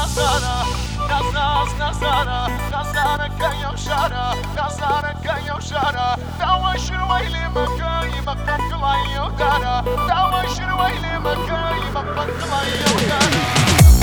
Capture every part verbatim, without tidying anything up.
نظرة ناز ناز نظرة نظرة كي وشارة نظرة كي وشارة دعوة شروي لمكاي مقام كلاي ودارة دعوة شروي لمكاي مقام كلاي ودارة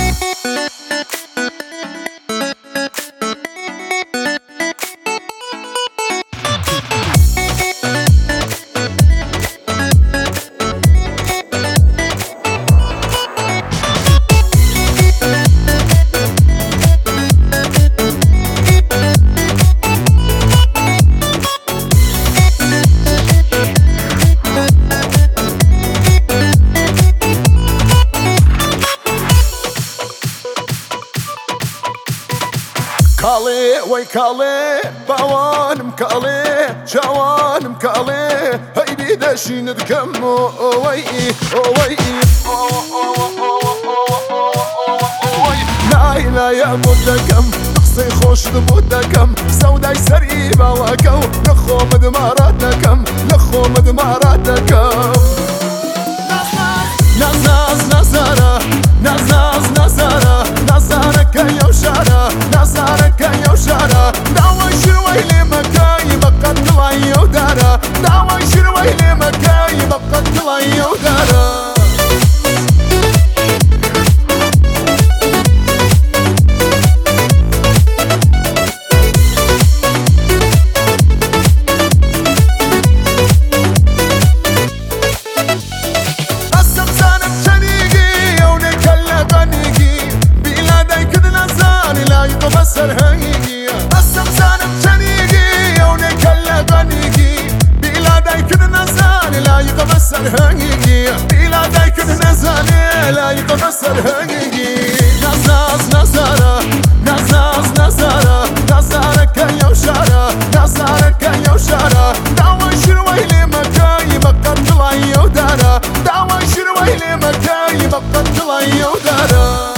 كالي وي كالي باوان مكالي جوان مكالي هيدي داشين دكم وي وي لا لا يا مدكم نقصي خوش دبودكم سوداي سريبة وكو نخو مدماراتكم نخو مدماراتكم ناز ناز نظرة ناز ناز نظرة نظرة كي وشارة نظرة كي وشارة دعوة شروي لمكاي بقت كلاي ودارة دعوة شروي لمكاي بقت كلاي ودارة سرهنگی قسم زنم چنیگی یونی کل غنیگی بیلادای کن نزانی لایق بسرهنگی بیلادای کن نزانی لایق بسرهنگی ناز ناز نظرة ناز ناز نظرة نظرة كي وشارة نظرة كي وشارة دعوة شروي لمكاي بقت كلاي ودارة دعوة شروي لمكاي بقت كلاي ودارة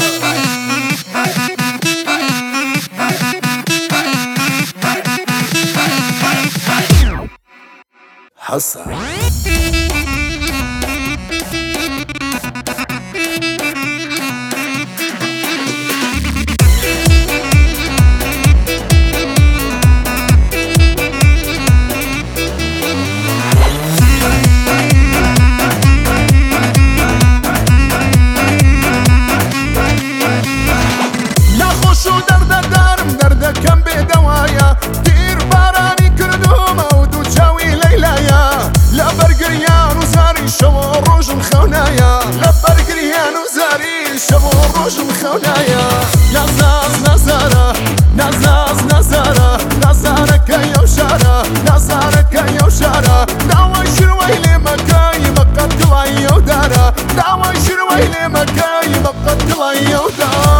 حصل نخوش درد درم درد کم به دوایا دیر بارانی کردم و دو چاوی لیلایا لبرگریان و زاری شما روش مخونایا لبرگریان و زاری شما روش مخونایا ناز ناز نظرة ناز ناز نظرة نظرة كي وشارة نظرة كي وشارة دعوة شروي لمكاي بقت كلاي ودارة دعوة شروي لمكاي بقت كلاي ودارة